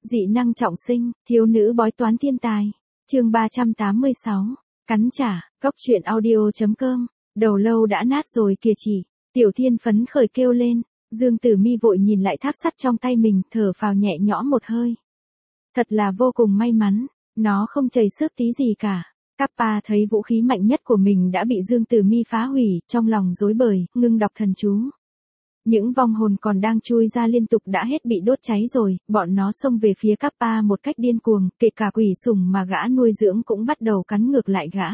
Dị năng trọng sinh, thiếu nữ bói toán thiên tài. Chương 386. Cắn trả, cóc truyện audio.com. Đầu lâu đã nát rồi kìa chị. Tiểu Thiên phấn khởi kêu lên. Dương Tử Mi vội nhìn lại tháp sắt trong tay mình, thở phào nhẹ nhõm một hơi. Thật là vô cùng may mắn, nó không chảy xước tí gì cả. Kappa thấy vũ khí mạnh nhất của mình đã bị Dương Tử Mi phá hủy, trong lòng rối bời, ngưng đọc thần chú. Những vong hồn còn đang chui ra liên tục đã hết bị đốt cháy rồi, bọn nó xông về phía Kappa một cách điên cuồng, kể cả quỷ sủng mà gã nuôi dưỡng cũng bắt đầu cắn ngược lại gã.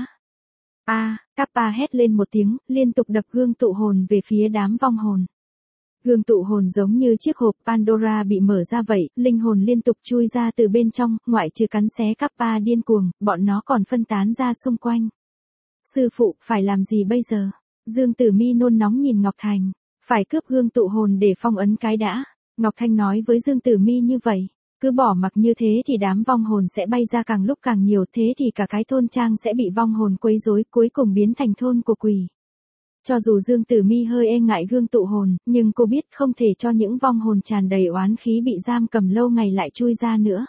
Kappa hét lên một tiếng, liên tục đập gương tụ hồn về phía đám vong hồn. Gương tụ hồn giống như chiếc hộp Pandora bị mở ra vậy, linh hồn liên tục chui ra từ bên trong, ngoại trừ cắn xé Kappa điên cuồng, bọn nó còn phân tán ra xung quanh. Sư phụ, phải làm gì bây giờ? Dương Tử Mi nôn nóng nhìn Ngọc Thành. Phải cướp gương tụ hồn để phong ấn cái đã. Ngọc Thanh nói với Dương Tử Mi như vậy. Cứ bỏ mặc như thế thì đám vong hồn sẽ bay ra càng lúc càng nhiều, thế thì cả cái thôn trang sẽ bị vong hồn quấy rối, cuối cùng biến thành thôn của quỷ. Cho dù Dương Tử Mi hơi e ngại gương tụ hồn, nhưng cô biết không thể cho những vong hồn tràn đầy oán khí bị giam cầm lâu ngày lại chui ra nữa.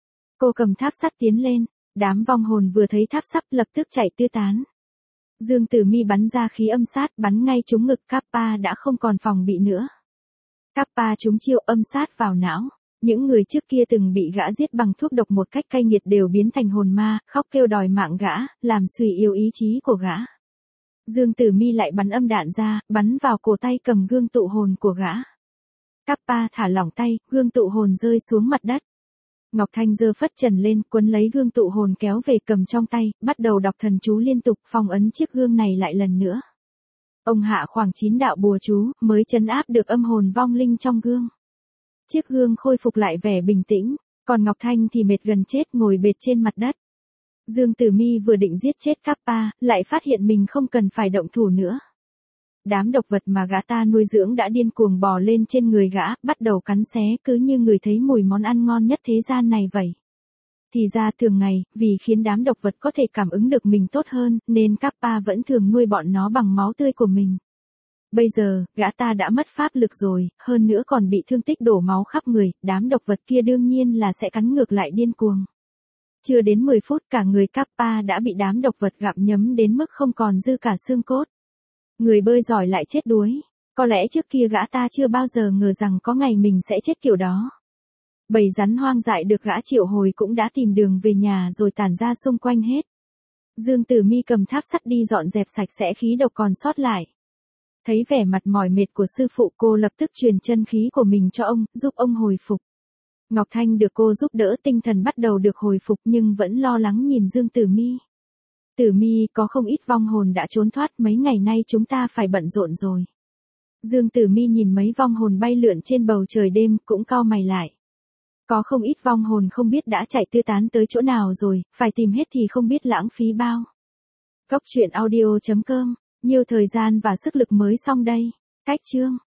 Cô cầm tháp sắt tiến lên, đám vong hồn vừa thấy tháp sắt lập tức chạy tứ tán. Dương Tử Mi bắn ra khí âm sát, bắn ngay trúng ngực Kappa đã không còn phòng bị nữa. Kappa trúng chiêu âm sát vào não. Những người trước kia từng bị gã giết bằng thuốc độc một cách cay nghiệt đều biến thành hồn ma, khóc kêu đòi mạng gã, làm suy yếu ý chí của gã. Dương Tử Mi lại bắn âm đạn ra, bắn vào cổ tay cầm gương tụ hồn của gã. Kappa thả lỏng tay, gương tụ hồn rơi xuống mặt đất. Ngọc Thanh giơ phất trần lên, quấn lấy gương tụ hồn kéo về cầm trong tay, bắt đầu đọc thần chú liên tục, phong ấn chiếc gương này lại lần nữa. Ông hạ khoảng 9 đạo bùa chú, mới trấn áp được âm hồn vong linh trong gương. Chiếc gương khôi phục lại vẻ bình tĩnh, còn Ngọc Thanh thì mệt gần chết ngồi bệt trên mặt đất. Dương Tử Mi vừa định giết chết Kappa, lại phát hiện mình không cần phải động thủ nữa. Đám độc vật mà gã ta nuôi dưỡng đã điên cuồng bò lên trên người gã, bắt đầu cắn xé cứ như người thấy mùi món ăn ngon nhất thế gian này vậy. Thì ra thường ngày, vì khiến đám độc vật có thể cảm ứng được mình tốt hơn, nên Kappa vẫn thường nuôi bọn nó bằng máu tươi của mình. Bây giờ, gã ta đã mất pháp lực rồi, hơn nữa còn bị thương tích đổ máu khắp người, đám độc vật kia đương nhiên là sẽ cắn ngược lại điên cuồng. Chưa đến 10 phút cả người Kappa đã bị đám độc vật gặm nhấm đến mức không còn dư cả xương cốt. Người bơi giỏi lại chết đuối. Có lẽ trước kia gã ta chưa bao giờ ngờ rằng có ngày mình sẽ chết kiểu đó. Bầy rắn hoang dại được gã triệu hồi cũng đã tìm đường về nhà rồi tản ra xung quanh hết. Dương Tử Mi cầm tháp sắt đi dọn dẹp sạch sẽ khí độc còn sót lại. Thấy vẻ mặt mỏi mệt của sư phụ, cô lập tức truyền chân khí của mình cho ông, giúp ông hồi phục. Ngọc Thanh được cô giúp đỡ, tinh thần bắt đầu được hồi phục nhưng vẫn lo lắng nhìn Dương Tử Mi. Tử Mi, có không ít vong hồn đã trốn thoát, mấy ngày nay chúng ta phải bận rộn rồi. Dương Tử Mi nhìn mấy vong hồn bay lượn trên bầu trời đêm, cũng cau mày lại. Có không ít vong hồn không biết đã chạy tứ tán tới chỗ nào rồi, phải tìm hết thì không biết lãng phí bao. Cóc truyện audio.com, nhiều thời gian và sức lực mới xong đây. Cách chương.